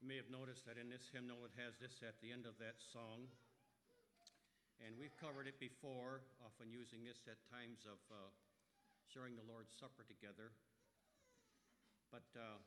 You may have noticed that in this hymnal it has this at the end of that song. And we've covered it before, often using this at times of sharing the Lord's Supper together. But there's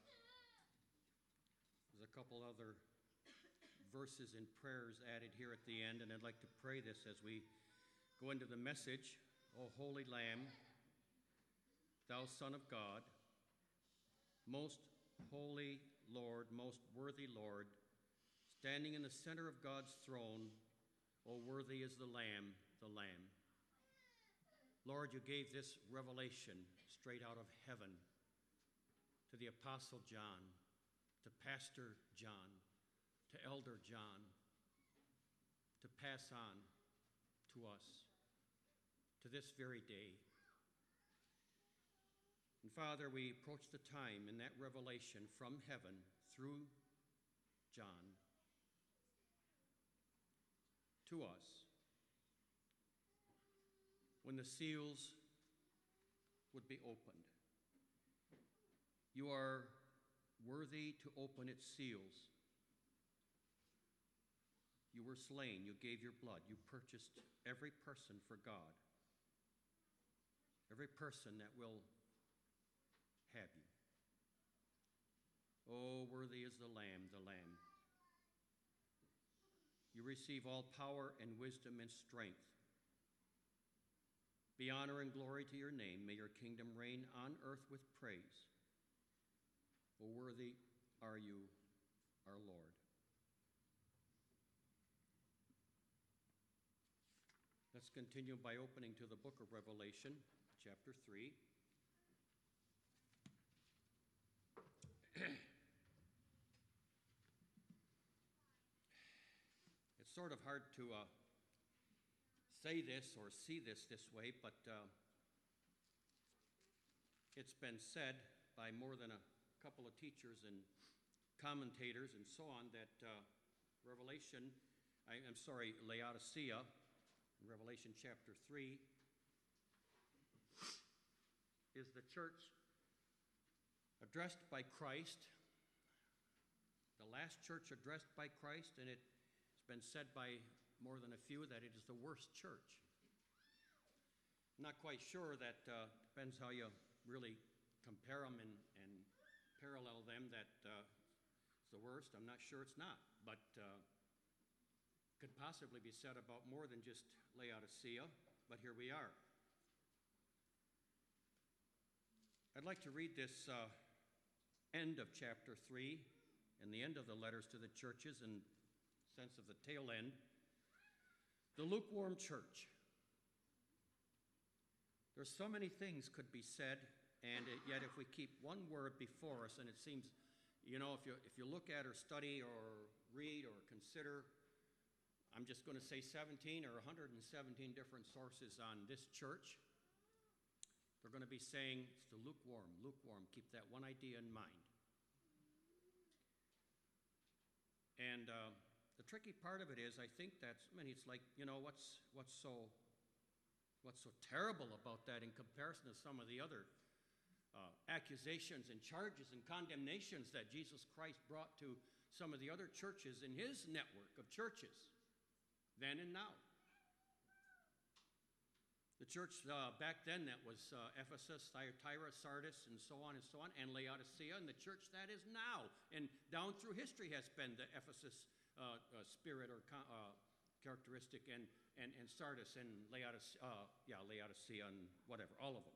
a couple other verses and prayers added here at the end, and I'd like to pray this as we go into the message. O Holy Lamb, Thou Son of God, most holy Lord, most worthy Lord, standing in the center of God's throne, O worthy is the Lamb, the Lamb. Lord, you gave this revelation straight out of heaven to the Apostle John, to Pastor John, to Elder John, to pass on to us, to this very day. And Father, we approach the time in that revelation from heaven through John to us, when the seals would be opened. You are worthy to open its seals. You were slain, you gave your blood, you purchased every person for God, every person that will have you. Oh, worthy is the Lamb, the Lamb. You receive all power and wisdom and strength. Be honor and glory to your name. May your kingdom reign on earth with praise. O worthy are you, our Lord. Let's continue by opening to the book of Revelation, chapter 3. It's sort of hard to say this or see this way, but it's been said by more than a couple of teachers and commentators and so on that Laodicea, in Revelation chapter 3, is the church addressed by Christ, the last church addressed by Christ, and it's been said by more than a few that it is the worst church. I'm not quite sure. That depends how you really compare them and parallel them, that it's the worst. I'm not sure it's not, but could possibly be said about more than just Laodicea, but here we are. I'd like to read this end of chapter 3 and the end of the letters to the churches in sense of the tail end. The lukewarm church. There's so many things could be said, and yet if we keep one word before us, and it seems, if you look at or study or read or consider, I'm just going to say 17 or 117 different sources on this church, they're going to be saying it's the lukewarm, lukewarm. Keep that one idea in mind. And the tricky part of it is, I think it's like, what's so terrible about that in comparison to some of the other accusations and charges and condemnations that Jesus Christ brought to some of the other churches in his network of churches, then and now. The church back then that was Ephesus, Thyatira, Sardis, and so on, and Laodicea, and the church that is now, and down through history has been the Ephesus spirit or characteristic, and Sardis and Laodicea and whatever, all of them.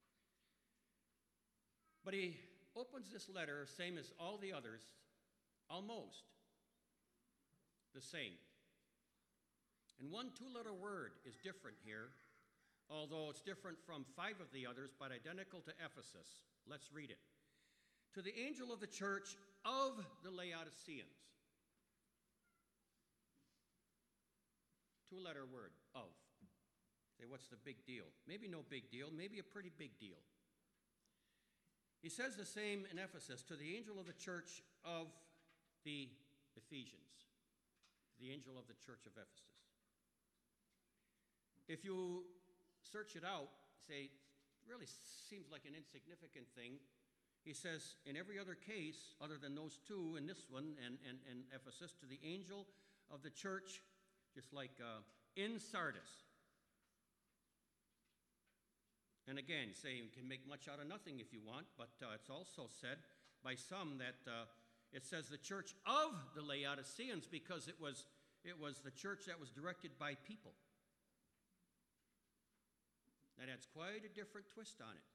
But he opens this letter, same as all the others, almost the same. And one two-letter word is different here, although it's different from 5 of the others, but identical to Ephesus. Let's read it. To the angel of the church of the Laodiceans. Two-letter word, of. Say, what's the big deal? Maybe no big deal, maybe a pretty big deal. He says the same in Ephesus, to the angel of the church of the Ephesians, the angel of the church of Ephesus. If you search it out, say, it really seems like an insignificant thing, He says, in every other case, other than those two, in this one, and Ephesus, to the angel of the church, just like in Sardis. And again, saying you can make much out of nothing if you want, but it's also said by some that it says the church of the Laodiceans because it was the church that was directed by people. That adds quite a different twist on it.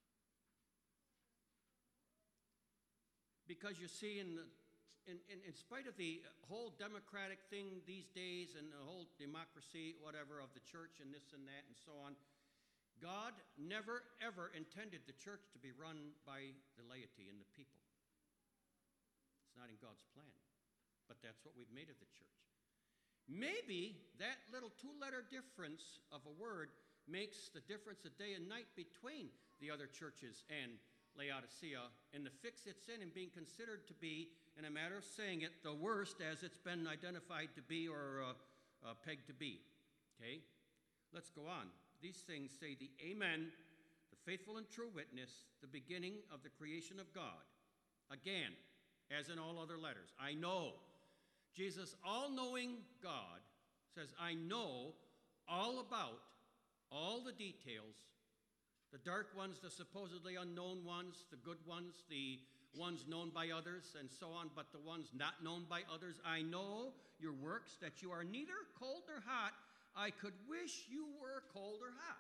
Because you see, in spite of the whole democratic thing these days and the whole democracy, whatever, of the church and this and that and so on, God never, ever intended the church to be run by the laity and the people. It's not in God's plan. But that's what we've made of the church. Maybe that little two-letter difference of a word makes the difference of day and night between the other churches and Laodicea and the fix it's in and being considered to be, in a matter of saying it, the worst as it's been identified to be or pegged to be. Okay? Let's go on. These things say the Amen, the faithful and true witness, the beginning of the creation of God. Again, as in all other letters, I know. Jesus, all-knowing God, says, I know all about all the details, the dark ones, the supposedly unknown ones, the good ones, the ones known by others, and so on, but the ones not known by others. I know your works, that you are neither cold nor hot. I could wish you were cold or hot.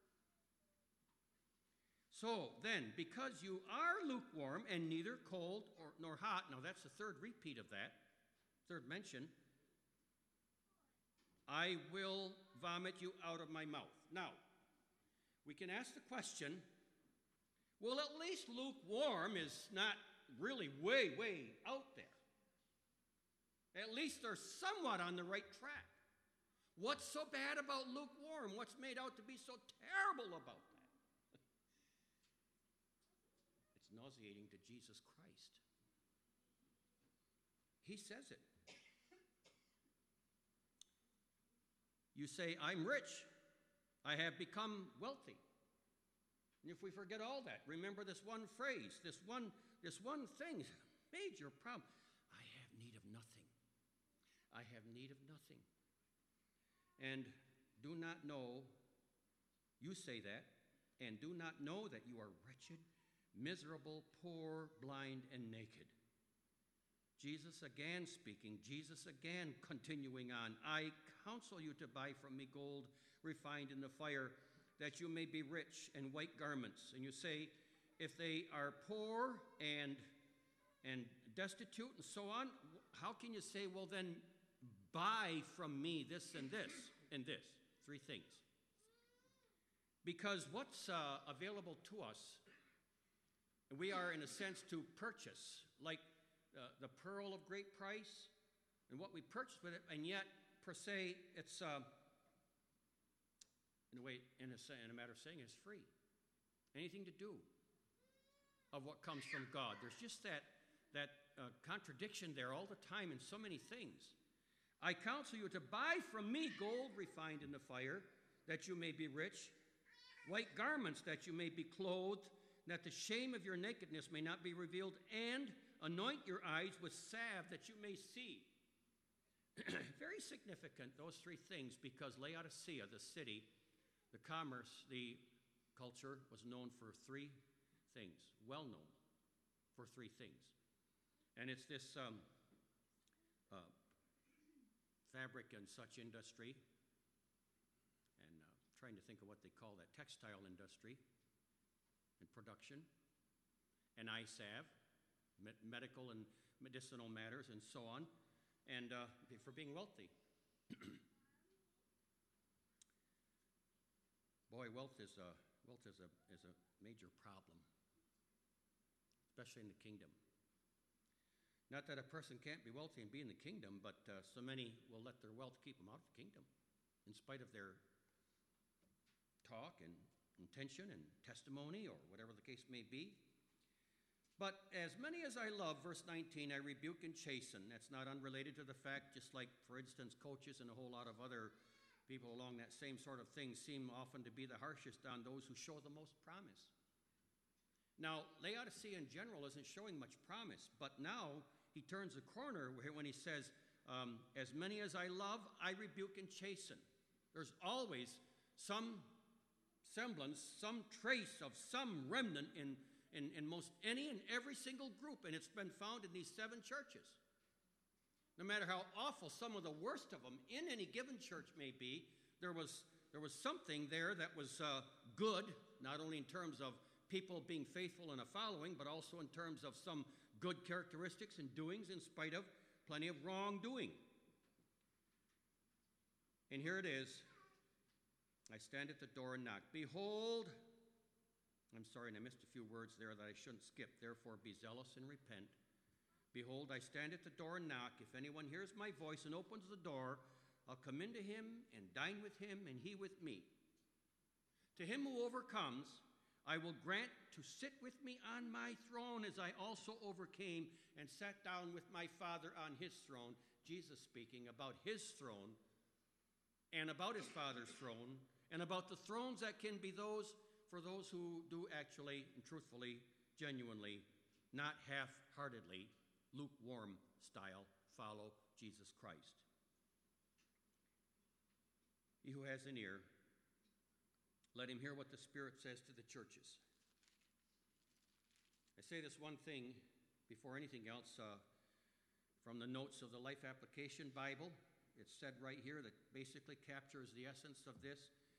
So then, because you are lukewarm and neither cold nor hot, now that's the third repeat of that, third mention, I will vomit you out of my mouth. Now, we can ask the question, well, at least lukewarm is not really way, way out there. At least they're somewhat on the right track. What's so bad about lukewarm? What's made out to be so terrible about that? It's nauseating to Jesus Christ. He says it. You say, I'm rich. I have become wealthy. And if we forget all that, remember this one phrase, this one thing, major problem. I have need of nothing. I have need of nothing. And do not know, you say that, and do not know that you are wretched, miserable, poor, blind, and naked. Jesus again speaking, Jesus again continuing on. I counsel you to buy from me gold refined in the fire, that you may be rich, and white garments. And you say, if they are poor and destitute and so on, how can you say, well then, buy from me this and this and this? Three things. Because what's available to us, we are in a sense to purchase, like the pearl of great price, and what we purchase with it, and yet, per se, it's, in a matter of saying, it's free. Anything to do of what comes from God. There's just that contradiction there all the time in so many things. I counsel you to buy from me gold refined in the fire, that you may be rich, white garments that you may be clothed, that the shame of your nakedness may not be revealed, and anoint your eyes with salve that you may see. Very significant, those three things, because Laodicea, the city, the commerce, the culture, was known for three things, well known for three things. And it's this fabric and such industry, and trying to think of what they call that, textile industry and production, and eye salve, medical and medicinal matters, and so on, and for being wealthy. Boy, wealth is a major problem, especially in the kingdom. Not that a person can't be wealthy and be in the kingdom, but so many will let their wealth keep them out of the kingdom, in spite of their talk and intention and testimony, or whatever the case may be. But as many as I love, verse 19, I rebuke and chasten. That's not unrelated to the fact, just like, for instance, coaches and a whole lot of other people along that same sort of thing seem often to be the harshest on those who show the most promise. Now, Laodicea in general isn't showing much promise, but now he turns a corner when he says, as many as I love, I rebuke and chasten. There's always some semblance, some trace of some remnant in most any and every single group, and it's been found in these 7 churches. No matter how awful some of the worst of them in any given church may be, there was something there that was good, not only in terms of people being faithful and a following, but also in terms of some good characteristics and doings in spite of plenty of wrongdoing. And here it is. I stand at the door and knock. Behold, I'm sorry, and I missed a few words there that I shouldn't skip. Therefore, be zealous and repent. Behold, I stand at the door and knock. If anyone hears my voice and opens the door, I'll come into him and dine with him, and he with me. To him who overcomes, I will grant to sit with me on my throne, as I also overcame and sat down with my Father on his throne. Jesus speaking about his throne and about his Father's throne and about the thrones that can be those for those who do actually and truthfully, genuinely, not half-heartedly, lukewarm style, follow Jesus Christ. He who has an ear, let him hear what the Spirit says to the churches. I say this one thing before anything else from the notes of the Life Application Bible. It's said right here that basically captures the essence of this.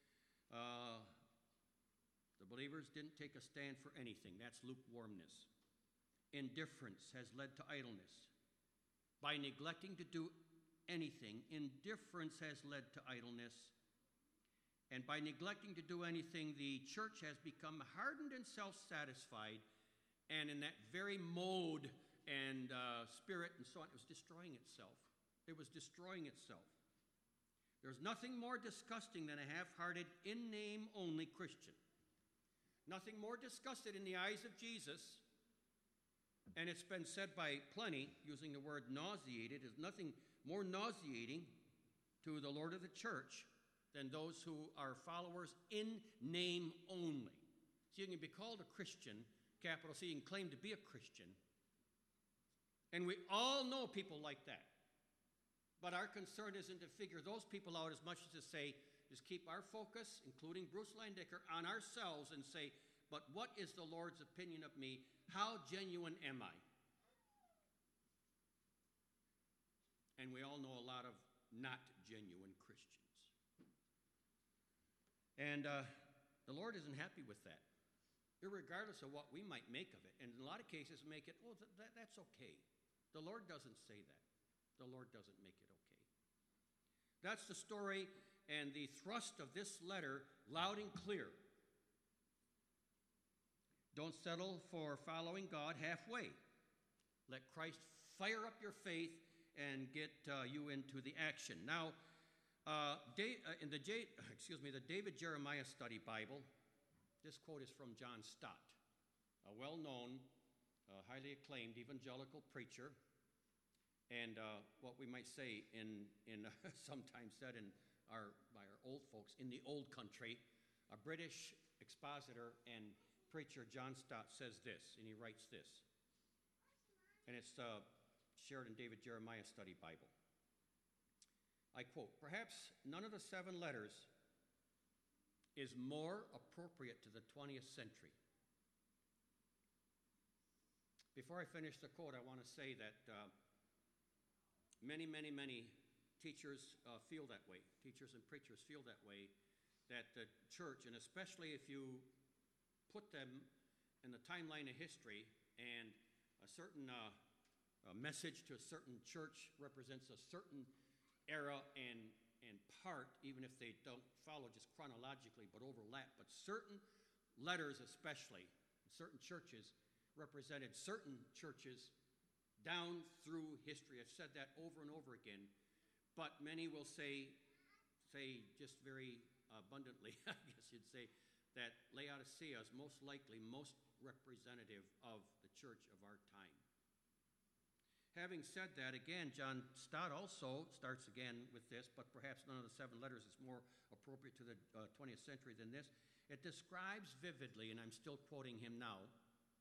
The believers didn't take a stand for anything. That's lukewarmness. Indifference has led to idleness. By neglecting to do anything, indifference has led to idleness. And by neglecting to do anything, the church has become hardened and self-satisfied, and in that very mode and spirit and so on, it was destroying itself. It was destroying itself. There's nothing more disgusting than a half-hearted, in-name only Christian. Nothing more disgusting in the eyes of Jesus. And it's been said by plenty, using the word nauseated, is nothing more nauseating to the Lord of the church than those who are followers in name only. So you can be called a Christian, capital C, you can claim to be a Christian. And we all know people like that. But our concern isn't to figure those people out as much as to say, just keep our focus, including Bruce Landecker, on ourselves and say, but what is the Lord's opinion of me? How genuine am I? And we all know a lot of not genuine Christians. And the Lord isn't happy with that, irregardless of what we might make of it. And in a lot of cases, make it, well, that's okay. The Lord doesn't say that. The Lord doesn't make it okay. That's the story and the thrust of this letter, loud and clear. Don't settle for following God halfway. Let Christ fire up your faith and get you into the action. Now, in the David Jeremiah Study Bible, this quote is from John Stott, a well-known, highly acclaimed evangelical preacher, and what we might say in sometimes said by our old folks in the old country, a British expositor and preacher, John Stott, says this, and he writes this, and it's shared in David Jeremiah Study Bible. I quote, "Perhaps none of the 7 letters is more appropriate to the 20th century." Before I finish the quote, I want to say that many teachers feel that way. Teachers and preachers feel that way, that the church, and especially if you put them in the timeline of history, and a certain message to a certain church represents a certain era and part, even if they don't follow just chronologically but overlap. But certain letters especially, certain churches represented certain churches down through history. I've said that over and over again. But many will say just very abundantly, I guess you'd say, that Laodicea is most likely most representative of the church of our time. Having said that, again, John Stott also starts again with this, but perhaps none of the 7 letters is more appropriate to the 20th century than this. It describes vividly, and I'm still quoting him now,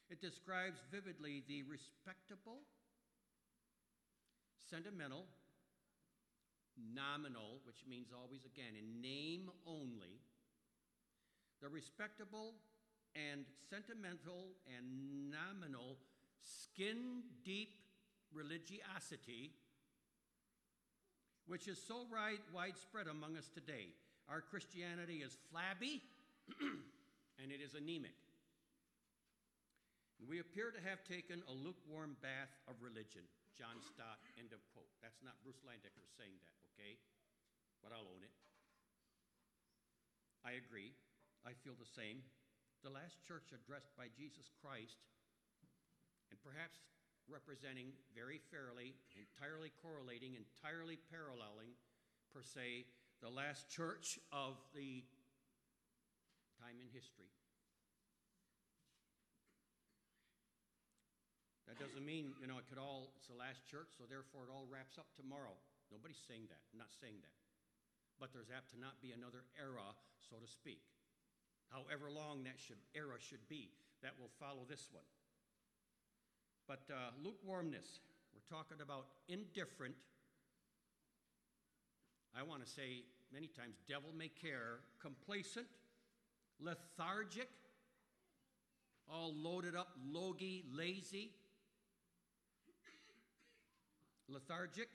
It describes vividly the respectable, sentimental, nominal, which means always again in name only, the respectable and sentimental and nominal skin-deep religiosity which is so widespread among us today. Our Christianity is flabby and it is anemic. We appear to have taken a lukewarm bath of religion. John Stott, end of quote. That's not Bruce Landecker saying that, okay? But I'll own it. I agree. I feel the same. The last church addressed by Jesus Christ, and perhaps representing very fairly, entirely correlating, entirely paralleling, per se, the last church of the time in history. That doesn't mean, it's the last church, so therefore it all wraps up tomorrow. Nobody's saying that. I'm not saying that. But there's apt to not be another era, so to speak. However long that era should be, that will follow this one. But lukewarmness, we're talking about indifferent. I want to say many times, devil may care, complacent, lethargic, all loaded up, logy, lazy, lethargic,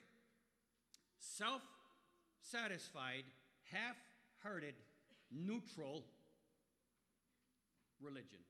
self-satisfied, half-hearted, neutral religion.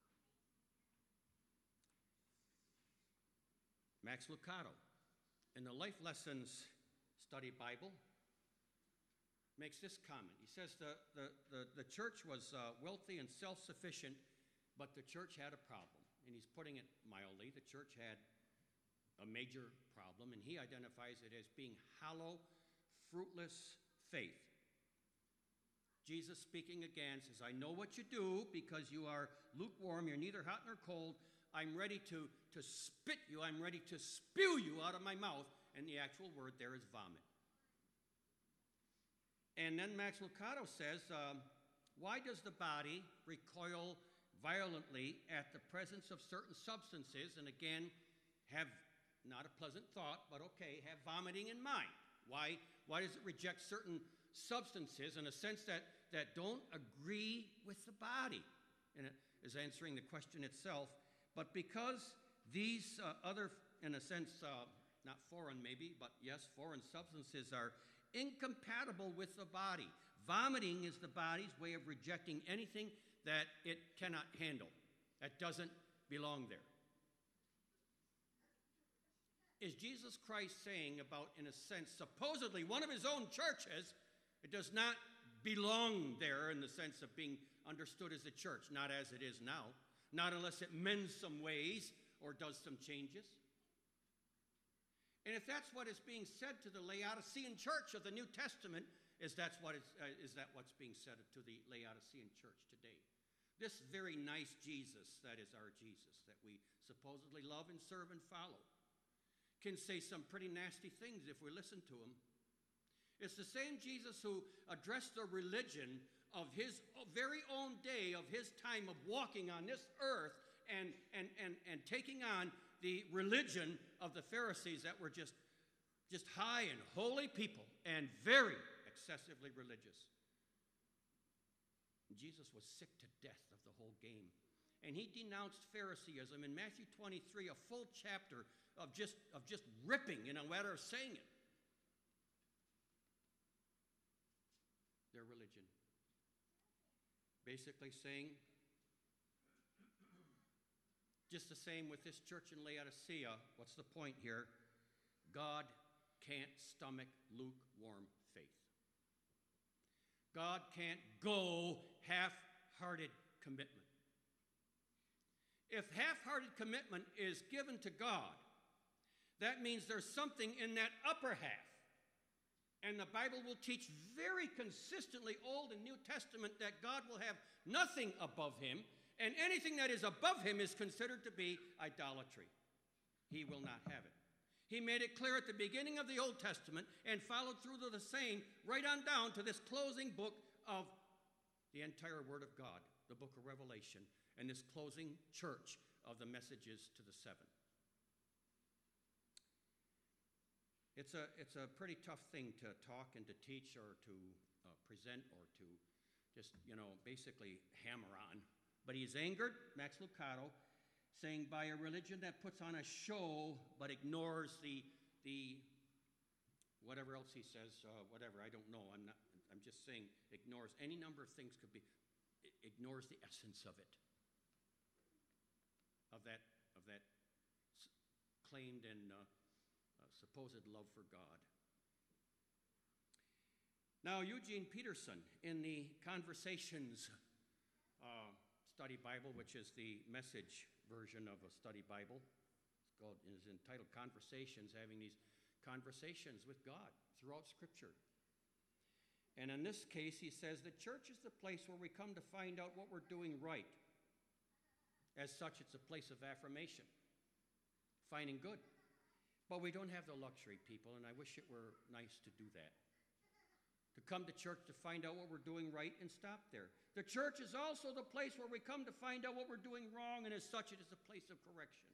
Max Lucado, in the Life Lessons Study Bible, makes this comment. He says the church was wealthy and self-sufficient, but the church had a problem. And he's putting it mildly. The church had a major problem, and he identifies it as being hollow, fruitless faith. Jesus speaking again says, I know what you do because you are lukewarm. You're neither hot nor cold. I'm ready to spit you. I'm ready to spew you out of my mouth. And the actual word there is vomit. And then Max Lucado says, why does the body recoil violently at the presence of certain substances? And again, have not a pleasant thought, but okay, have vomiting in mind. Why does it reject certain substances in a sense that don't agree with the body? And it is answering the question itself. But because these other, in a sense, not foreign maybe, but yes, foreign substances are incompatible with the body. Vomiting is the body's way of rejecting anything that it cannot handle, that doesn't belong there. Is Jesus Christ saying about, in a sense, supposedly one of his own churches, it does not belong there in the sense of being understood as a church, not as it is now, not unless it mends some ways or does some changes? And if that's what is being said to the Laodicean church of the New Testament, is that what's being said to the Laodicean church today? This very nice Jesus, that is our Jesus, that we supposedly love and serve and follow, can say some pretty nasty things if we listen to him. It's the same Jesus who addressed the religion of his very own day, of his time of walking on this earth and taking on the religion of the Pharisees that were just high and holy people and very excessively religious. Jesus was sick to death of the whole game. And he denounced Phariseeism in Matthew 23, a full chapter of just ripping, in a matter of saying it, their religion. Basically saying, just the same with this church in Laodicea, what's the point here? God can't stomach lukewarm faith. God can't go half-hearted commitment. If half-hearted commitment is given to God, that means there's something in that upper half. And the Bible will teach very consistently, Old and New Testament, that God will have nothing above him, and anything that is above him is considered to be idolatry. He will not have it. He made it clear at the beginning of the Old Testament and followed through to the same right on down to this closing book of the entire Word of God, the book of Revelation, and this closing church of the messages to the seven. It's a pretty tough thing to talk and to teach or to present or to just, basically hammer on. But he's angered, Max Lucado, saying by a religion that puts on a show but ignores the whatever else he says, whatever, I don't know. I'm just saying ignores any number of things ignores the essence of it. Of that claimed and supposed love for God. Now, Eugene Peterson, in the Conversations study Bible, which is the Message version of a study Bible, is entitled Conversations, having these conversations with God throughout Scripture. And in this case, he says, the church is the place where we come to find out what we're doing right. As such, it's a place of affirmation, finding good. But we don't have the luxury, people, and I wish it were nice to do that. To come to church to find out what we're doing right and stop there. The church is also the place where we come to find out what we're doing wrong, and as such, it is a place of correction.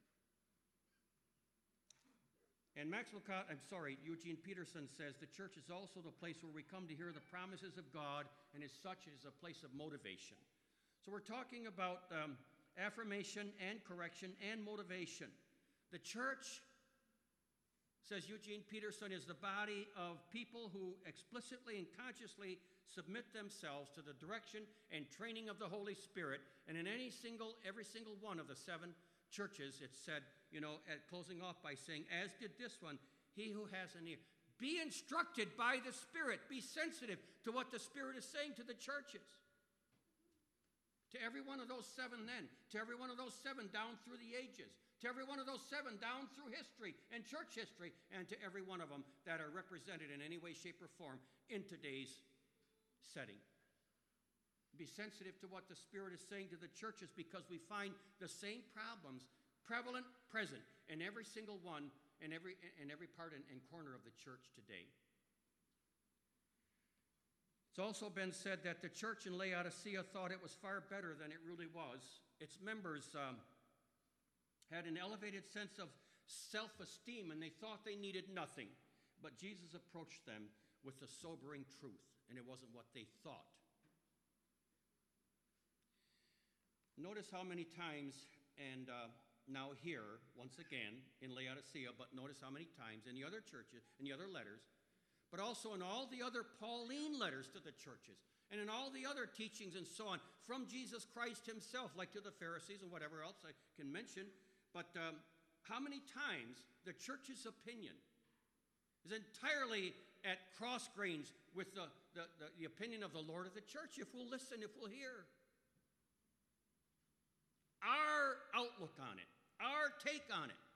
And Eugene Peterson says, the church is also the place where we come to hear the promises of God, and as such, it is a place of motivation. So we're talking about affirmation and correction and motivation. The church, says Eugene Peterson, is the body of people who explicitly and consciously submit themselves to the direction and training of the Holy Spirit. And in every single one of the seven churches, it's said, at closing off by saying, as did this one, he who has an ear. Be instructed by the Spirit. Be sensitive to what the Spirit is saying to the churches. To every one of those seven then, to every one of those seven down through the ages, to every one of those seven down through history and church history, and to every one of them that are represented in any way, shape, or form in today's setting. Be sensitive to what the Spirit is saying to the churches, because we find the same problems prevalent, present in every single one, in every part and corner of the church today. It's also been said that the church in Laodicea thought it was far better than it really was. Its members had an elevated sense of self-esteem, and they thought they needed nothing. But Jesus approached them with the sobering truth, and it wasn't what they thought. Notice how many times, and now here, once again, in Laodicea, but notice how many times in the other churches, in the other letters, but also in all the other Pauline letters to the churches, and in all the other teachings and so on, from Jesus Christ himself, like to the Pharisees and whatever else I can mention. But how many times the church's opinion is entirely at cross grains with the opinion of the Lord of the church, if we'll listen, if we'll hear. Our outlook on it, our take on it,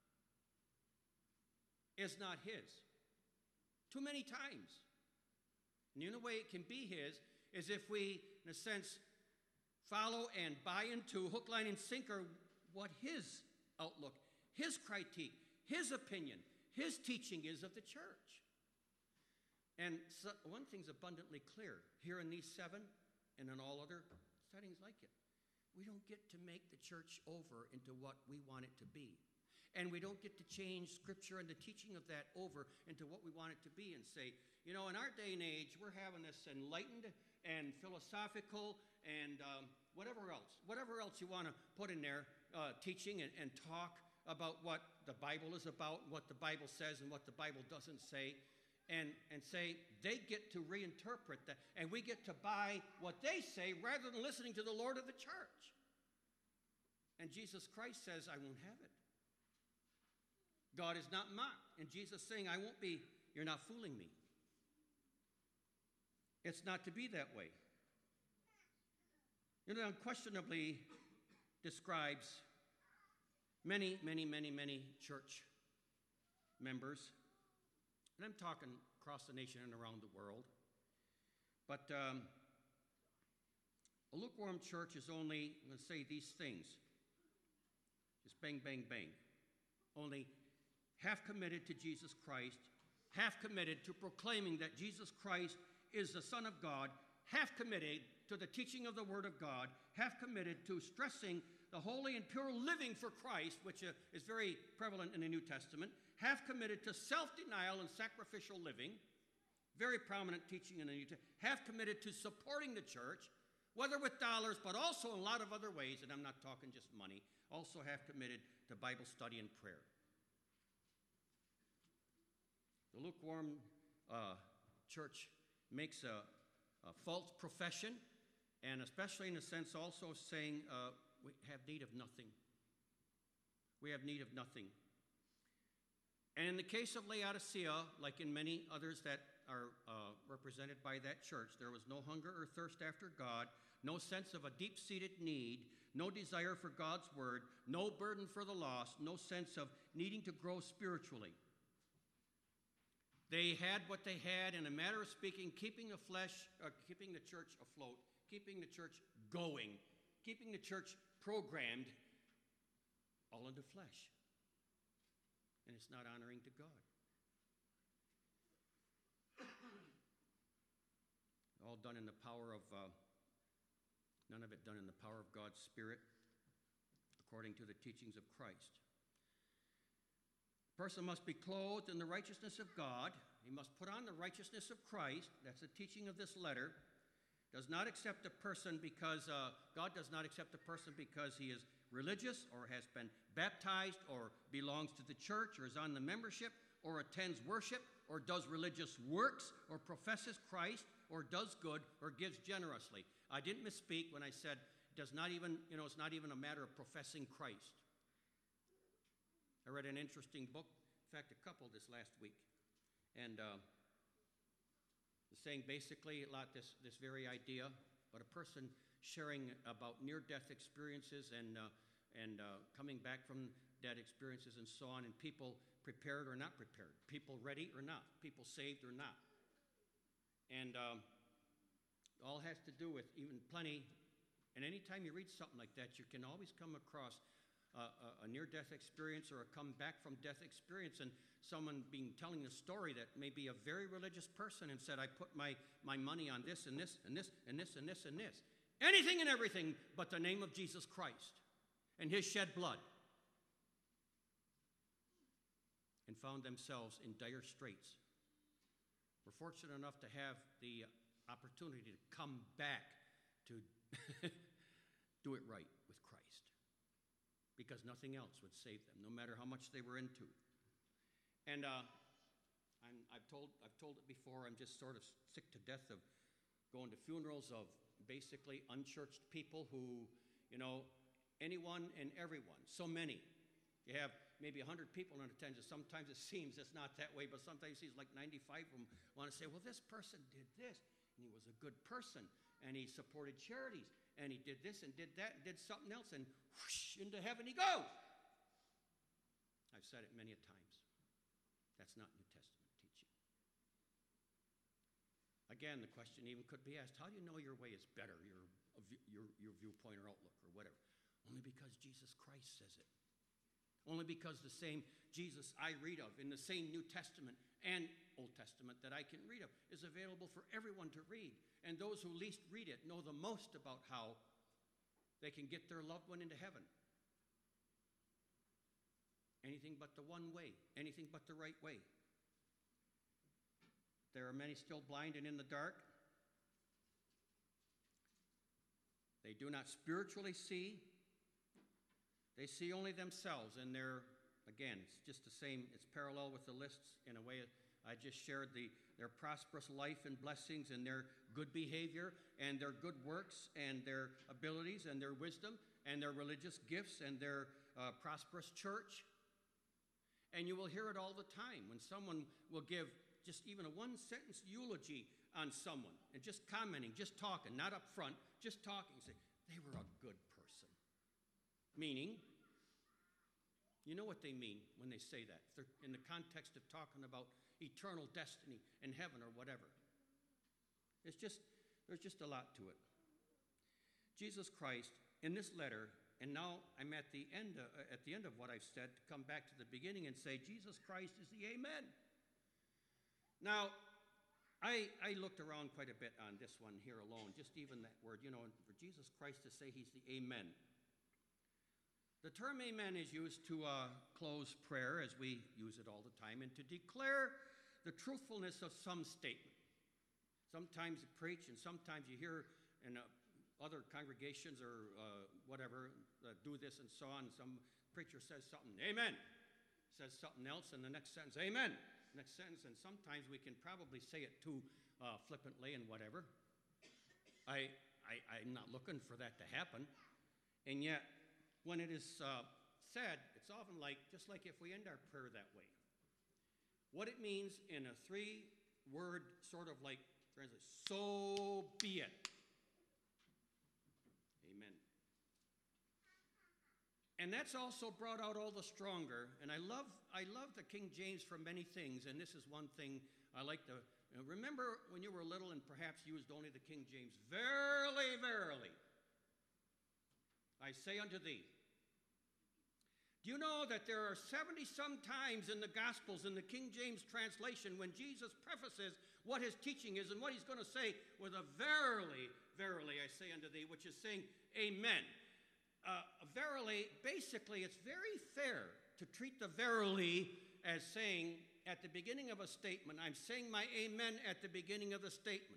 is not his. Too many times. And the only way it can be his is if we, in a sense, follow and buy into hook, line, and sinker what his outlook, his critique, his opinion, his teaching is of the church. And so, one thing's abundantly clear here in these seven and in all other settings like it. We don't get to make the church over into what we want it to be. And we don't get to change Scripture and the teaching of that over into what we want it to be and say, in our day and age, we're having this enlightened and philosophical and whatever else you want to put in there, teaching and talk about what the Bible is about, what the Bible says and what the Bible doesn't say, and say they get to reinterpret that, and we get to buy what they say rather than listening to the Lord of the church. And Jesus Christ says, I won't have it. God is not mocked. And Jesus saying, you're not fooling me. It's not to be that way. Unquestionably describes many, many, many, many church members, and I'm talking across the nation and around the world, but a lukewarm church is only, I'm going to say these things, just bang, bang, bang, only half committed to Jesus Christ, half committed to proclaiming that Jesus Christ is the Son of God, half committed to the teaching of the Word of God, have committed to stressing the holy and pure living for Christ, which is very prevalent in the New Testament, have committed to self-denial and sacrificial living, very prominent teaching in the New Testament, have committed to supporting the church, whether with dollars, but also in a lot of other ways, and I'm not talking just money, also have committed to Bible study and prayer. The lukewarm church makes a false profession, and especially in a sense also saying we have need of nothing. We have need of nothing. And in the case of Laodicea, like in many others that are represented by that church, there was no hunger or thirst after God, no sense of a deep-seated need, no desire for God's word, no burden for the lost, no sense of needing to grow spiritually. They had what they had, in a matter of speaking, keeping the church afloat, keeping the church going, keeping the church programmed, all in the flesh. And it's not honoring to God. All done in the power of, none of it done in the power of God's Spirit, according to the teachings of Christ. A person must be clothed in the righteousness of God. He must put on the righteousness of Christ. That's the teaching of this letter. Does not accept a person because, God does not accept a person because he is religious or has been baptized or belongs to the church or is on the membership or attends worship or does religious works or professes Christ or does good or gives generously. I didn't misspeak when I said it's not even a matter of professing Christ. I read an interesting book, in fact, a couple this last week, and saying basically this very idea, but a person sharing about near-death experiences and coming back from dead experiences and so on, and people prepared or not prepared, people ready or not, people saved or not. And all has to do with even plenty, and anytime you read something like that, you can always come across a near-death experience or a come-back from death experience, and someone telling a story that may be a very religious person and said, I put my money on this and this and this and this and this and this. Anything and everything but the name of Jesus Christ and his shed blood. And found themselves in dire straits. We're fortunate enough to have the opportunity to come back to do it right with Christ. Because nothing else would save them, no matter how much they were into. And I've told it before, I'm just sort of sick to death of going to funerals of basically unchurched people who, anyone and everyone, so many. You have maybe 100 people in attendance. Sometimes it seems it's not that way, but sometimes it seems like 95 of them want to say, well, this person did this, and he was a good person, and he supported charities, and he did this and did that and did something else, and whoosh, into heaven he goes. I've said it many a times. That's not New Testament teaching. Again, the question even could be asked, how do you know your way is better, your viewpoint or outlook or whatever? Only because Jesus Christ says it. Only because the same Jesus I read of in the same New Testament and Old Testament that I can read of is available for everyone to read. And those who least read it know the most about how they can get their loved one into heaven. Anything but the one way. Anything but the right way. There are many still blind and in the dark. They do not spiritually see. They see only themselves, and again, it's just the same. It's parallel with the lists in a way. I just shared their prosperous life and blessings and their good behavior and their good works and their abilities and their wisdom and their religious gifts and their prosperous church. And you will hear it all the time when someone will give just even a one-sentence eulogy on someone and just commenting, just talking, not up front, just talking, say, they were a good person. Meaning, you know what they mean when they say that. If they're in the context of talking about eternal destiny in heaven or whatever. There's just a lot to it. Jesus Christ, in this letter, and now I'm at the end of what I've said, to come back to the beginning and say, Jesus Christ is the Amen. Now, I looked around quite a bit on this one here alone, just even that word, for Jesus Christ to say he's the amen. The term amen is used to close prayer, as we use it all the time, and to declare the truthfulness of some statement. Sometimes you preach, and sometimes you hear in other congregations or whatever, do this and so on. Some preacher says something, amen, says something else, and the next sentence, amen. Next sentence, and sometimes we can probably say it too flippantly and whatever. I'm not looking for that to happen. And yet, when it is said, it's often just like if we end our prayer that way. What it means in a 3-word sort of translation, so be it. Amen. And that's also brought out all the stronger. And I love the King James for many things, and this is one thing I like to remember when you were little and perhaps used only the King James. Verily, verily, I say unto thee. Do you know that there are 70-some times in the Gospels in the King James translation when Jesus prefaces what his teaching is and what he's going to say with a verily, verily, I say unto thee, which is saying amen. Verily, basically, it's very fair to treat the verily as saying at the beginning of a statement, I'm saying my amen at the beginning of the statement.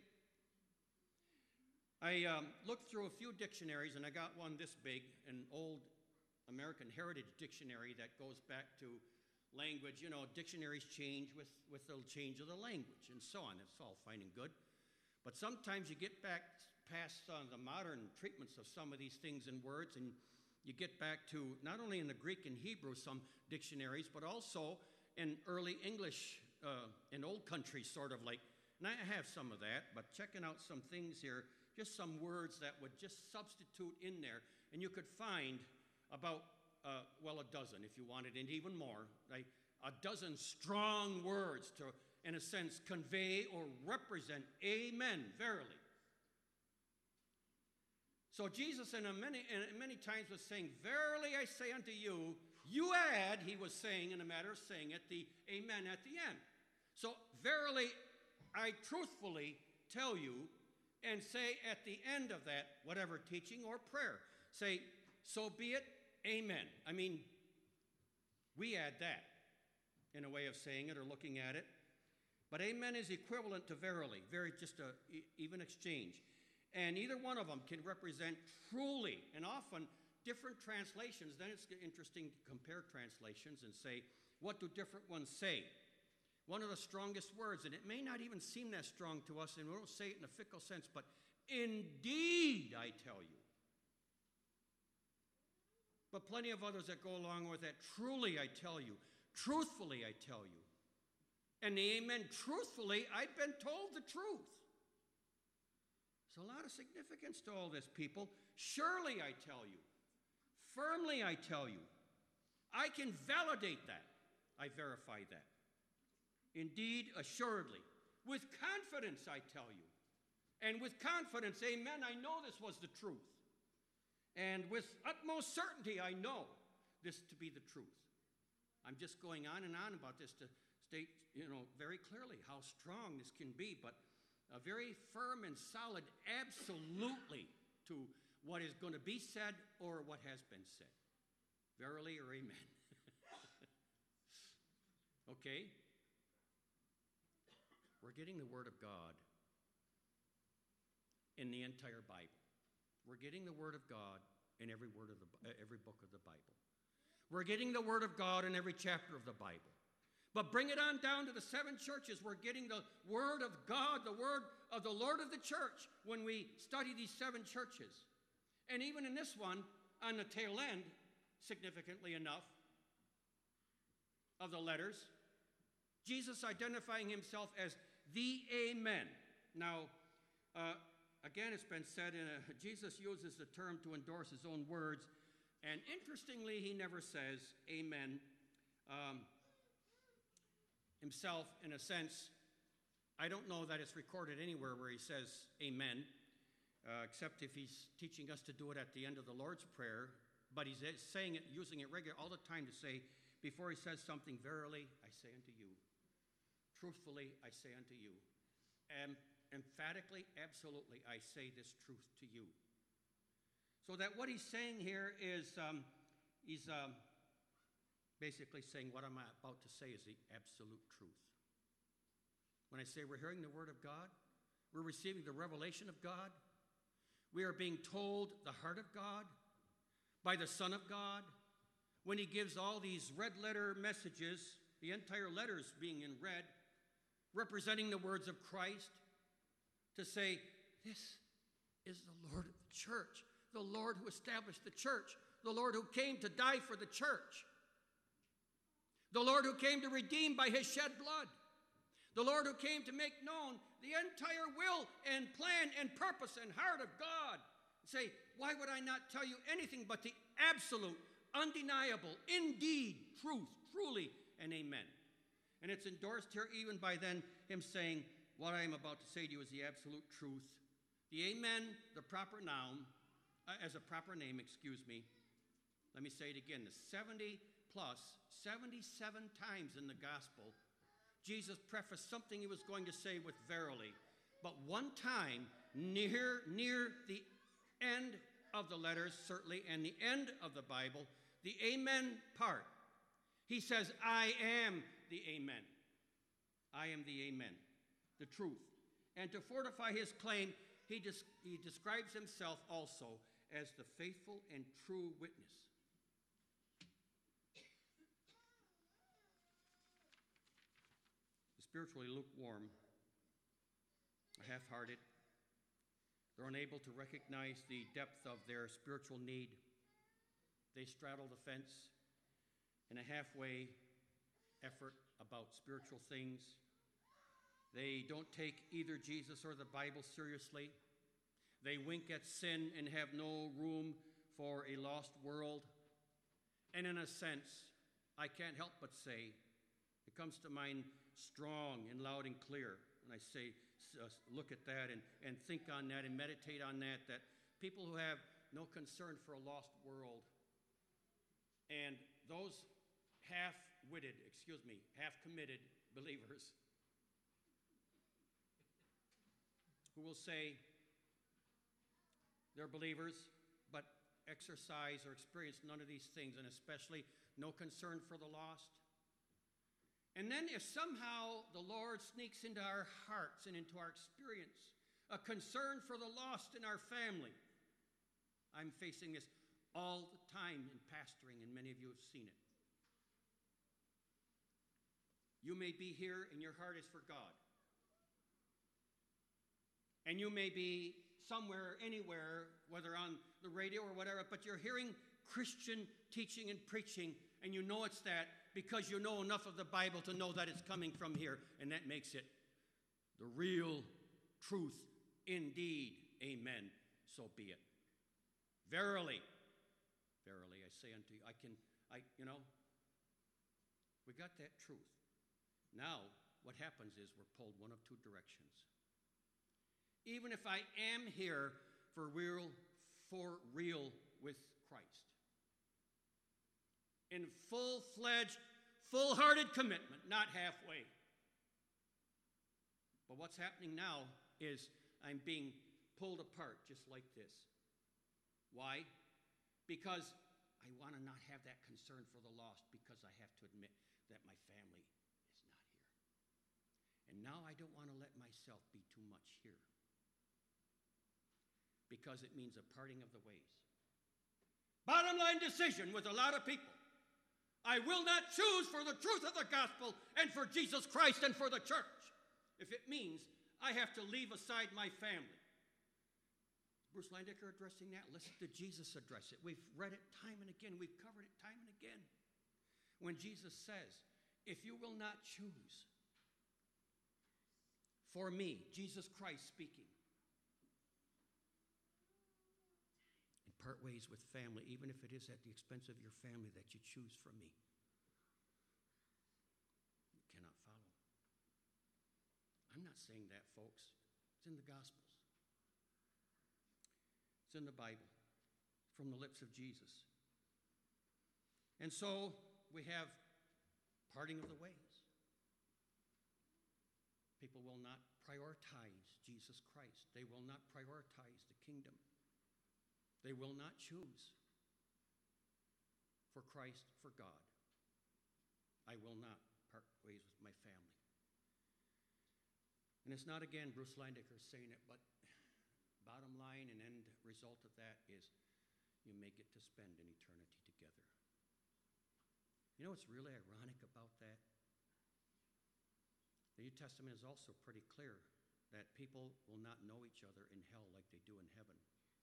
I looked through a few dictionaries, and I got one this big, an old American Heritage Dictionary that goes back to language. Dictionaries change with the change of the language and so on. It's all fine and good. But sometimes you get back past the modern treatments of some of these things and words, and you get back to not only in the Greek and Hebrew, some dictionaries, but also in early English, in old country, sort of like. And I have some of that, but checking out some things here, just some words that would just substitute in there, and you could find about, a dozen if you wanted, and even more, a dozen strong words to, in a sense, convey or represent amen, verily. So Jesus in many times was saying, verily I say unto you, you add, he was saying in a matter of saying it, the amen at the end. So verily I truthfully tell you, and say at the end of that, whatever teaching or prayer, say, so be it, amen. I mean, we add that in a way of saying it or looking at it. But amen is equivalent to verily, very just a even exchange. And either one of them can represent truly, and often different translations. Then it's interesting to compare translations and say, what do different ones say? One of the strongest words, and it may not even seem that strong to us, and we don't say it in a fickle sense, but indeed, I tell you. But plenty of others that go along with that, truly, I tell you. Truthfully, I tell you. And the amen, truthfully, I've been told the truth. There's a lot of significance to all this, people. Surely, I tell you. Firmly, I tell you. I can validate that. I verify that. Indeed, assuredly. With confidence, I tell you. And with confidence, amen, I know this was the truth. And with utmost certainty, I know this to be the truth. I'm just going on and on about this to state, very clearly how strong this can be, but a very firm and solid absolutely to what is going to be said or what has been said. Verily or amen. Okay? We're getting the Word of God in the entire Bible. We're getting the Word of God in every book of the Bible. We're getting the Word of God in every chapter of the Bible. But bring it on down to the 7 churches. We're getting the Word of God, the Word of the Lord of the church when we study these 7 churches. And even in this one, on the tail end, significantly enough, of the letters, Jesus identifying himself as the Amen. Now, again, it's been said, Jesus uses the term to endorse his own words, and interestingly, he never says Amen himself, in a sense. I don't know that it's recorded anywhere where he says Amen, except if he's teaching us to do it at the end of the Lord's Prayer, but he's saying it, using it regularly all the time to say, before he says something, verily, I say unto you. Truthfully, I say unto you. emphatically, absolutely, I say this truth to you. So that what he's saying here is, he's basically saying what I'm about to say is the absolute truth. When I say we're hearing the word of God, we're receiving the revelation of God, we are being told the heart of God by the Son of God, when he gives all these red letter messages, the entire letters being in red, representing the words of Christ, to say, this is the Lord of the church, the Lord who established the church, the Lord who came to die for the church, the Lord who came to redeem by his shed blood, the Lord who came to make known the entire will and plan and purpose and heart of God. Say, why would I not tell you anything but the absolute, undeniable, indeed, truth, truly, and amen. And it's endorsed here even by then him saying, what I am about to say to you is the absolute truth. The amen, the proper noun, as a proper name, let me say it again, the 77 times in the gospel, Jesus prefaced something he was going to say with verily. But one time, near the end of the letters, certainly, and the end of the Bible, the amen part, he says, I am the amen. I am the amen, the truth. And to fortify his claim, he describes himself also as the faithful and true witness. The spiritually lukewarm are half-hearted. They're unable to recognize the depth of their spiritual need. They straddle the fence in a halfway effort about spiritual things. They don't take either Jesus or the Bible seriously. They wink at sin and have no room for a lost world. And in a sense, I can't help but say, it comes to mind strong and loud and clear. And I say, look at that and think on that and meditate on that, that people who have no concern for a lost world and those half-committed believers who will say they're believers but exercise or experience none of these things, and especially no concern for the lost. And then if somehow the Lord sneaks into our hearts and into our experience a concern for the lost in our family, I'm facing this all the time in pastoring, and many of you have seen it. You may be here and your heart is for God. And you may be somewhere, anywhere, whether on the radio or whatever, but you're hearing Christian teaching and preaching, and you know it's that because you know enough of the Bible to know that it's coming from here, and that makes it the real truth indeed. Amen. So be it. Verily, verily, I say unto you, we got that truth. Now, what happens is we're pulled one of two directions. Even if I am here for real with Christ, in full-fledged, full-hearted commitment, not halfway. But what's happening now is I'm being pulled apart just like this. Why? Because I want to not have that concern for the lost, because I have to admit that my family is not here. And now I don't want to let myself be too much here, because it means a parting of the ways. Bottom line decision with a lot of people. I will not choose for the truth of the gospel and for Jesus Christ and for the church if it means I have to leave aside my family. Bruce Landecker addressing that. Listen to Jesus address it. We've read it time and again. We've covered it time and again. When Jesus says, if you will not choose for me, Jesus Christ speaking, and part ways with family, even if it is at the expense of your family that you choose from me, you cannot follow. I'm not saying that, folks. It's in the Gospels. It's in the Bible, from the lips of Jesus. And so we have parting of the ways. People will not prioritize Jesus Christ. They will not prioritize the kingdom. They will not choose for Christ, for God. I will not part ways with my family. And it's not, again, Bruce Leyendecker saying it, but bottom line and end result of that is you may get to spend an eternity together. You know what's really ironic about that? The New Testament is also pretty clear that people will not know each other in hell like they do in heaven.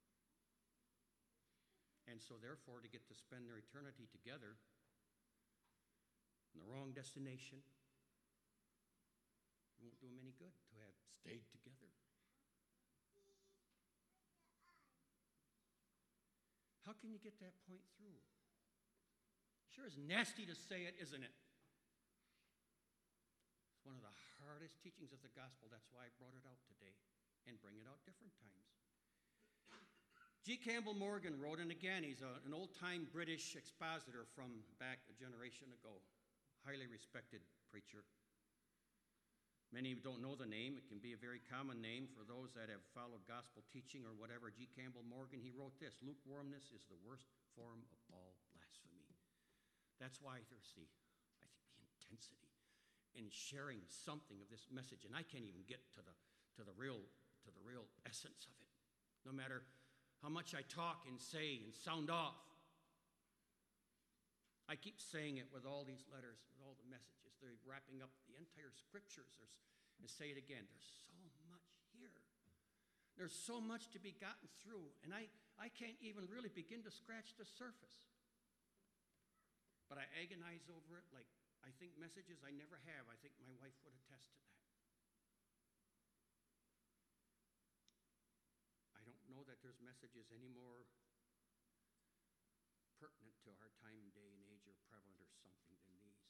And so therefore, to get to spend their eternity together in the wrong destination, it won't do them any good to have stayed together. How can you get that point through? Sure is nasty to say it, isn't it? It's one of the hardest teachings of the gospel. That's why I brought it out today and bring it out different times. G. Campbell Morgan wrote, and again, he's an old-time British expositor from back a generation ago. Highly respected preacher. Many don't know the name. It can be a very common name for those that have followed gospel teaching or whatever. G. Campbell Morgan, he wrote this: lukewarmness is the worst form of all blasphemy. That's why there's the intensity in sharing something of this message. And I can't even get to the real essence of it. No matter how much I talk and say and sound off. I keep saying it with all these letters, with all the messages. They're wrapping up the entire scriptures. And say it again, there's so much here. There's so much to be gotten through. And I can't even really begin to scratch the surface. But I agonize over it like I think messages I never have. I think my wife would attest to that. I don't know that there's messages any more pertinent to our time, day, and age, or prevalent or something than these.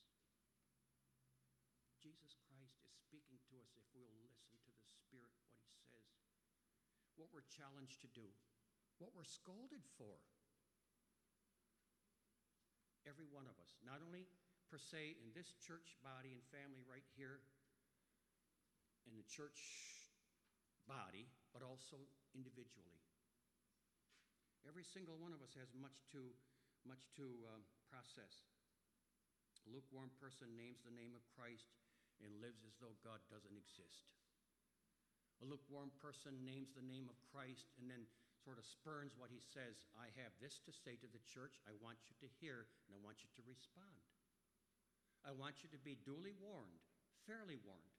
Jesus Christ is speaking to us if we'll listen to the Spirit, what he says, what we're challenged to do, what we're scolded for. Every one of us, not only per se in this church body and family right here, in the church body, but also individually. Every single one of us has much to process. A lukewarm person names the name of Christ and lives as though God doesn't exist. A lukewarm person names the name of Christ and then sort of spurns what he says. I have this to say to the church. I want you to hear, and I want you to respond. I want you to be duly warned, fairly warned.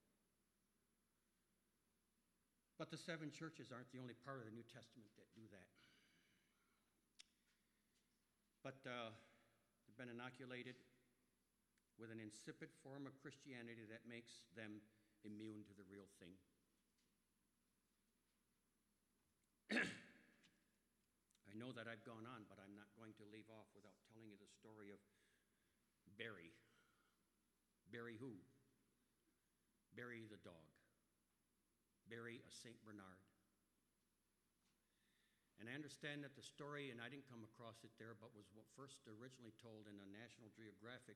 But the 7 churches aren't the only part of the New Testament that do that. But they've been inoculated with an insipid form of Christianity that makes them immune to the real thing. I know that I've gone on, but I'm not going to leave off without telling you the story of Barry. Barry who? Barry the dog. Barry a St. Bernard. And I understand that the story, and I didn't come across it there, but was first originally told in a National Geographic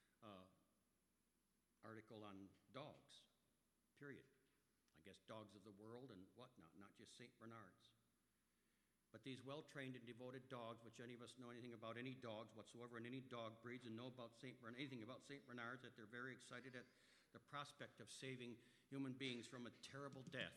article on dogs, period. I guess dogs of the world and whatnot, not just St. Bernards. But these well-trained and devoted dogs, which any of us know anything about any dogs whatsoever in any dog breeds and know about anything about St. Bernards, that they're very excited at the prospect of saving human beings from a terrible death.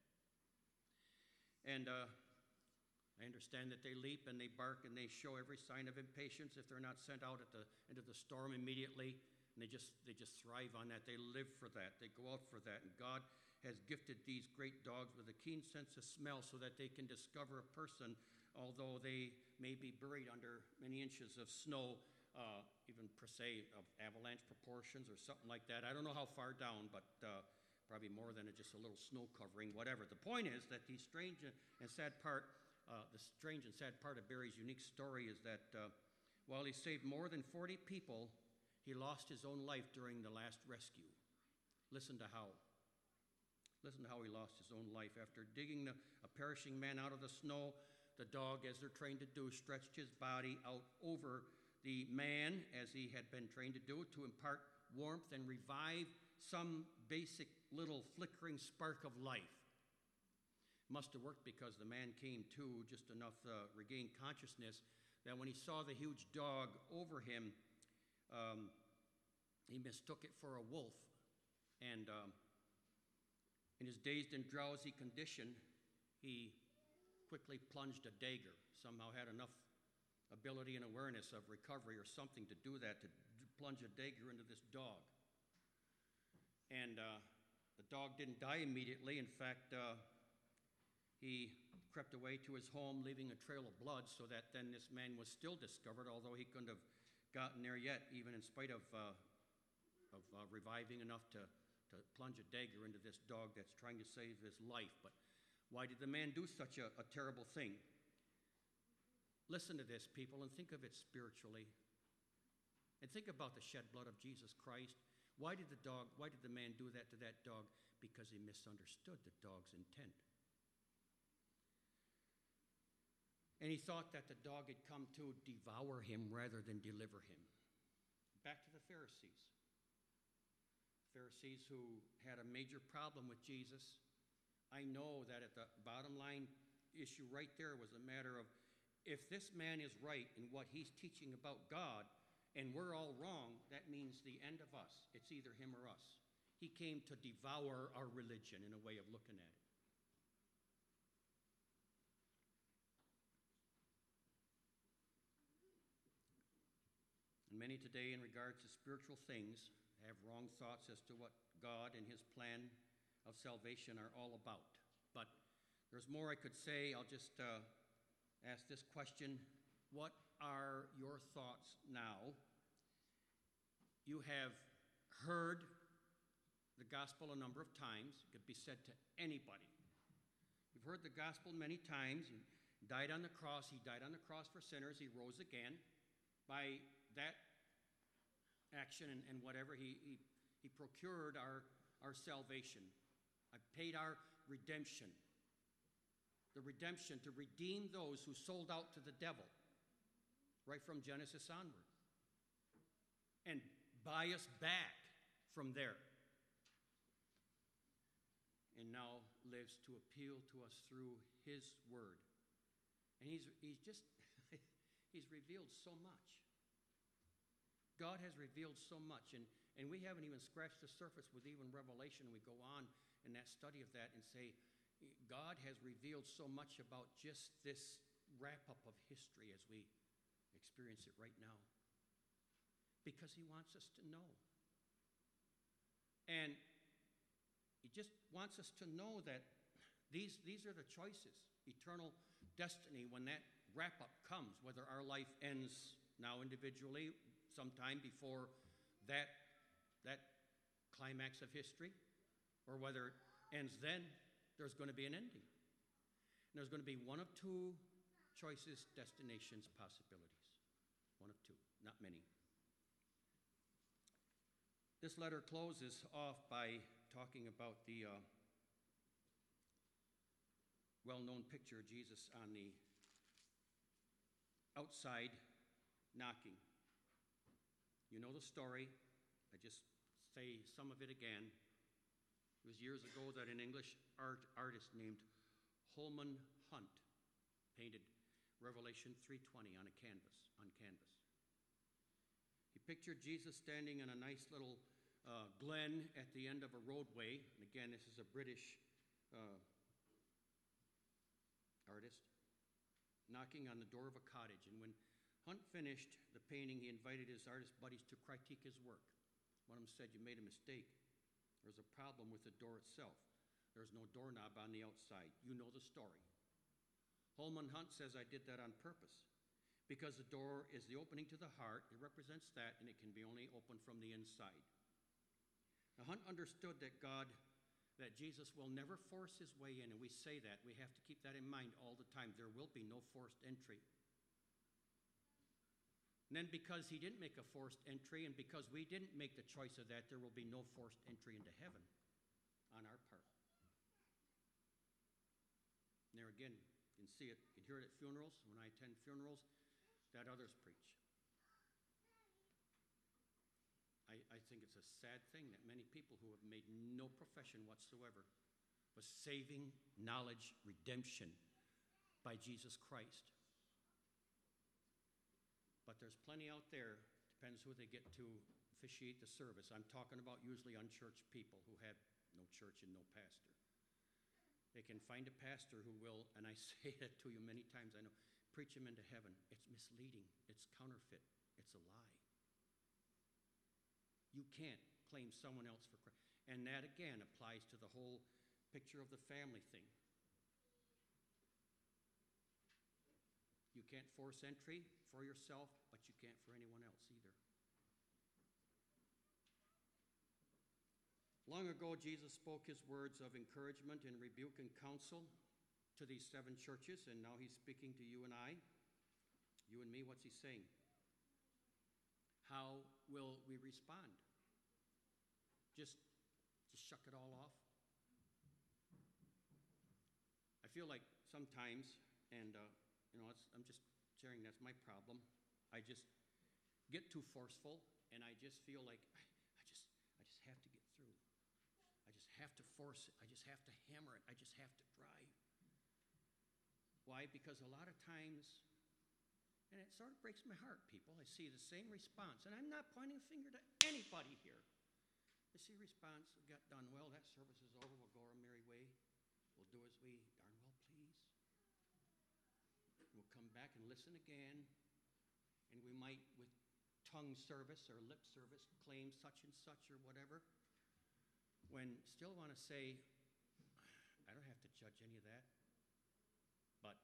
And I understand that they leap and they bark and they show every sign of impatience if they're not sent out into the storm immediately. And they just thrive on that. They live for that. They go out for that. And God has gifted these great dogs with a keen sense of smell so that they can discover a person, although they may be buried under many inches of snow, even per se of avalanche proportions or something like that. I don't know how far down, but probably more than just a little snow covering, whatever. The point is that the strange and sad part of Barry's unique story is that while he saved more than 40 people, he lost his own life during the last rescue. Listen to how he lost his own life. After digging a perishing man out of the snow, the dog, as they're trained to do, stretched his body out over the man, as he had been trained to do, to impart warmth and revive some basic little flickering spark of life. Must have worked because the man came to just enough to regain consciousness that when he saw the huge dog over him, he mistook it for a wolf. And in his dazed and drowsy condition, he quickly plunged a dagger. Somehow had enough ability and awareness of recovery or something to do that, to plunge a dagger into this dog. And the dog didn't die immediately. In fact, he crept away to his home, leaving a trail of blood, so that then this man was still discovered, although he couldn't have gotten there yet, even in spite of reviving enough to plunge a dagger into this dog that's trying to save his life. But why did the man do such a terrible thing? Listen to this, people, and think of it spiritually. And think about the shed blood of Jesus Christ. Why did the man do that to that dog? Because he misunderstood the dog's intent. And he thought that the dog had come to devour him rather than deliver him. Back to the Pharisees. Pharisees who had a major problem with Jesus. I know that at the bottom line issue right there was a matter of, if this man is right in what he's teaching about God, and we're all wrong, that means the end of us. It's either him or us. He came to devour our religion, in a way of looking at it. And many today, in regards to spiritual things, have wrong thoughts as to what God and his plan of salvation are all about. But there's more I could say. I'll just ask this question. What are your thoughts now? You have heard the gospel a number of times. It could be said to anybody. You've heard the gospel many times. He died on the cross. He died on the cross for sinners. He rose again. By that action and whatever, he procured our salvation. I paid our redemption. The redemption to redeem those who sold out to the devil, right from Genesis onward, and buy us back from there. And now lives to appeal to us through his word. And he's just, he's revealed so much. God has revealed so much, and we haven't even scratched the surface with even Revelation. We go on in that study of that and say, God has revealed so much about just this wrap-up of history as we experience it right now, because he wants us to know. And he just wants us to know that these are the choices, eternal destiny, when that wrap-up comes, whether our life ends now individually, sometime before that climax of history, or whether it ends then, there's going to be an ending. And there's going to be one of two choices, destinations, possibilities. One of two, not many. This letter closes off by talking about the well-known picture of Jesus on the outside knocking. You know the story. I just say some of it again. It was years ago that an English artist named Holman Hunt painted Revelation 3:20 on canvas. He pictured Jesus standing in a nice little glen at the end of a roadway. And again, this is a British artist knocking on the door of a cottage. And when Hunt finished the painting, he invited his artist buddies to critique his work. One of them said, "You made a mistake. There's a problem with the door itself. There's no doorknob on the outside. You know the story." Holman Hunt says, "I did that on purpose, because the door is the opening to the heart. It represents that, and it can be only opened from the inside." Now, Hunt understood that Jesus will never force his way in, and we say that. We have to keep that in mind all the time. There will be no forced entry. And then because he didn't make a forced entry, and because we didn't make the choice of that, there will be no forced entry into heaven on our part. And there again, you can see it, you can hear it at funerals. When I attend funerals, that others preach. I think it's a sad thing that many people who have made no profession whatsoever was saving knowledge redemption by Jesus Christ. But there's plenty out there, depends who they get to officiate the service. I'm talking about usually unchurched people who have no church and no pastor. They can find a pastor who will, and I say that to you many times, I know, preach him into heaven. It's misleading. It's counterfeit. It's a lie. You can't claim someone else for Christ. And that, again, applies to the whole picture of the family thing. You can't force entry for yourself, but you can't for anyone else either. Long ago, Jesus spoke his words of encouragement and rebuke and counsel to these 7 churches, and now he's speaking to you and I. You and me, what's he saying? How will we respond? Just shuck it all off? I feel like sometimes, and I'm just sharing, that's my problem. I just get too forceful, and I just feel like I just have to get through. I just have to force it. I just have to hammer it. I just have to drive. Why? Because a lot of times, and it sort of breaks my heart, people, I see the same response, and I'm not pointing a finger to anybody here. I see response, got done well, that service is over, we'll go our merry way. We'll do as we darn well please. We'll come back and listen again, and we might, with tongue service or lip service, claim such and such or whatever, when still want to say, I don't have to judge any of that, but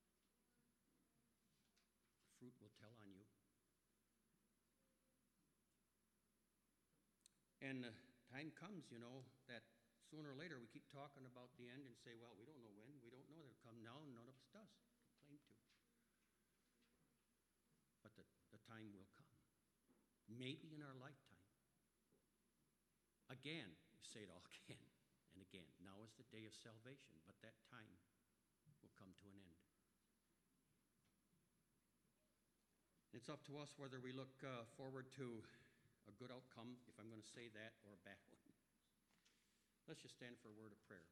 the fruit will tell on you. And the time comes, that sooner or later we keep talking about the end and say, well, we don't know when, we don't know that it'll come now, and none of us does claim to. But the time will come. Maybe in our lifetime. Again, we say it all again and again. Now is the day of salvation, but that time will come to an end. It's up to us whether we look forward to a good outcome, if I'm going to say that, or a bad one. Let's just stand for a word of prayer.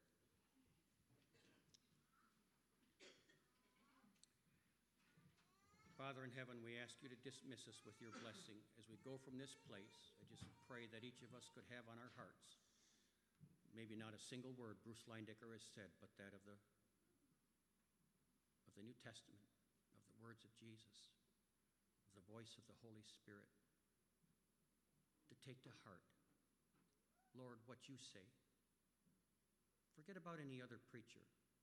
Father in heaven, we ask you to dismiss us with your blessing as we go from this place. I just pray that each of us could have on our hearts, maybe not a single word Bruce Leindecker has said, but that of the New Testament, of the words of Jesus, of the voice of the Holy Spirit, to take to heart, Lord, what you say. Forget about any other preacher.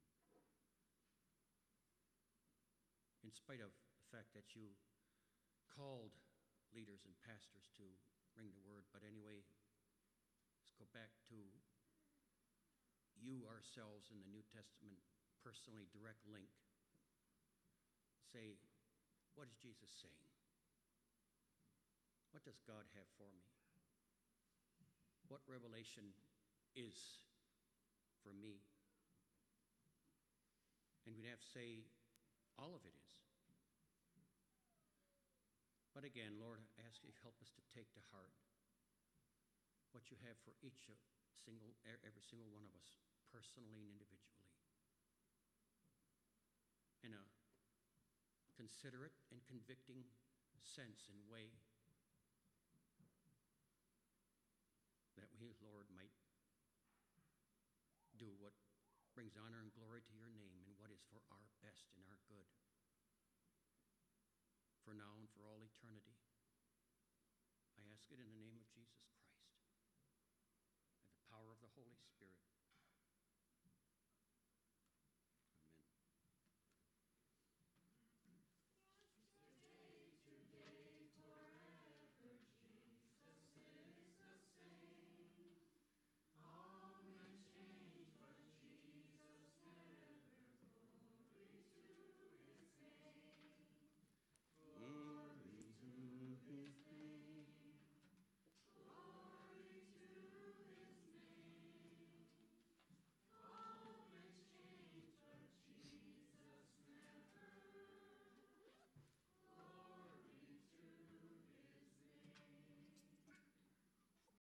In spite of the fact that you called leaders and pastors to bring the word, but anyway, let's go back to you ourselves in the New Testament, personally direct link. Say, what is Jesus saying? What does God have for me? What revelation is for me? And we'd have to say, all of it is. But again, Lord, I ask you to help us to take to heart what you have for every single one of us, personally and individually, in a considerate and convicting sense and way, that we, Lord, might do what brings honor and glory to your name and what is for our best and our good, for now and for all eternity. I ask it in the name of Jesus Christ and the power of the Holy Spirit.